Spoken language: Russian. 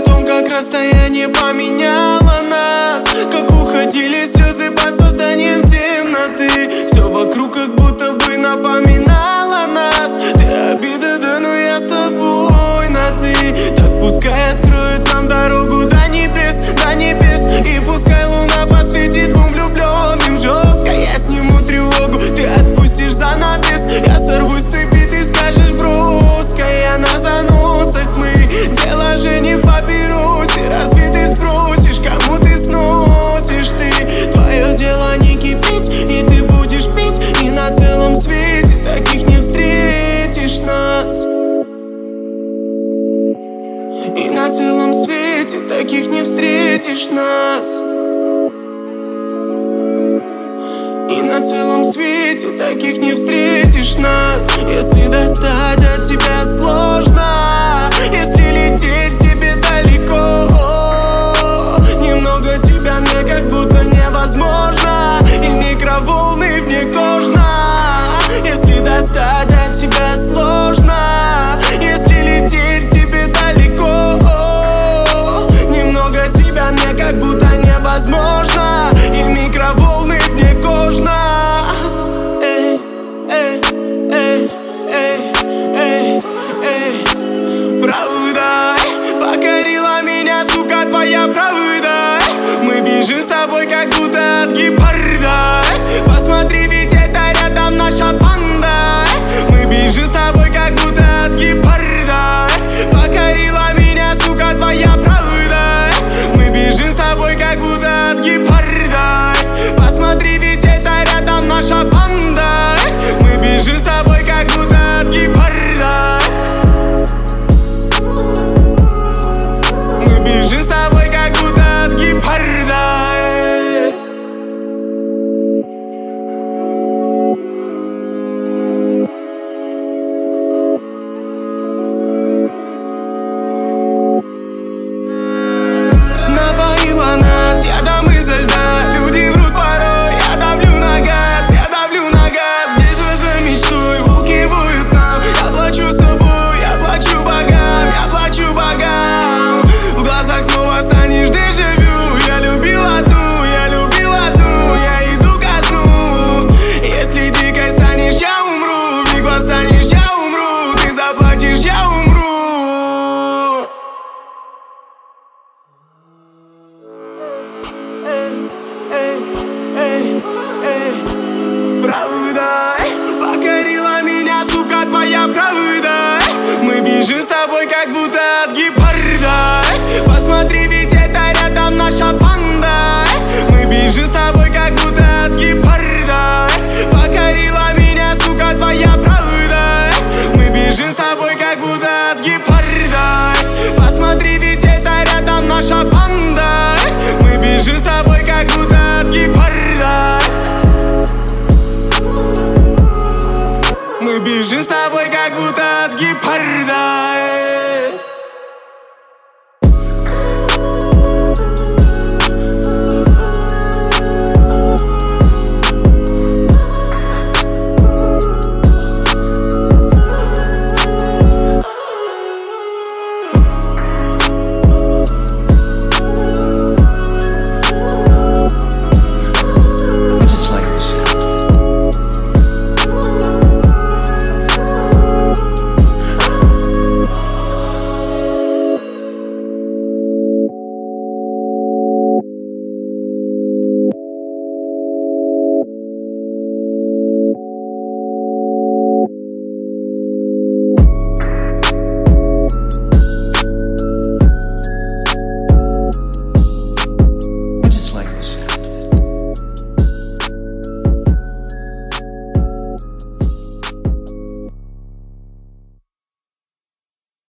том, как расстояние поменяло нас, как уходили слезы под созданием темноты. Все вокруг как будто бы напоминало нас. Ты обида, да, но я с тобой на ты. Так пускай откроет нам дорогу до небес, до небес. И пускай луна посветит двум влюбленным жестко. Я сниму тревогу, ты отпустишь занавес. Я сорвусь с цепи, ты скажешь броско. Я на заносах, мы дело же не в папиросе. Разве ты спросишь, кому ты сносишь ты? Твое дело не кипеть, и ты будешь пить. И на целом свете таких не встретишь нас. И на целом свете таких не встретишь нас. И на целом свете таких не встретишь нас. Если достать от тебя сложно, если лететь к тебе далеко, немного тебя мне как будто невозможно. И микроволны вне кожно. Если достать от тебя сложно, если лететь к тебе далеко, немного тебя мне как будто невозможно. И микроволны вне кожно. Эй, эй, эй, эй, эй, эй. Правда покорила меня, сука, твоя правда. Мы бежим с тобой как будто от гепарда. Посмотри, ведь это рядом наша банда. Мы бежим с тобой как будто от гепарда. Покорила меня, сука, твоя правда. Мы бежим с тобой как будто от гепарда. Посмотри, ведь это рядом наша банда. Мы бежим с тобой как будто от гепарда. Мы бежим с тобой как будто от гепарда. Напоила нас ядом изо льда. Люди врут порой, я давлю на газ, я давлю на газ. Где-то за мечтой волки воют нам. Я плачу собой, я плачу богам, я плачу богам. В глазах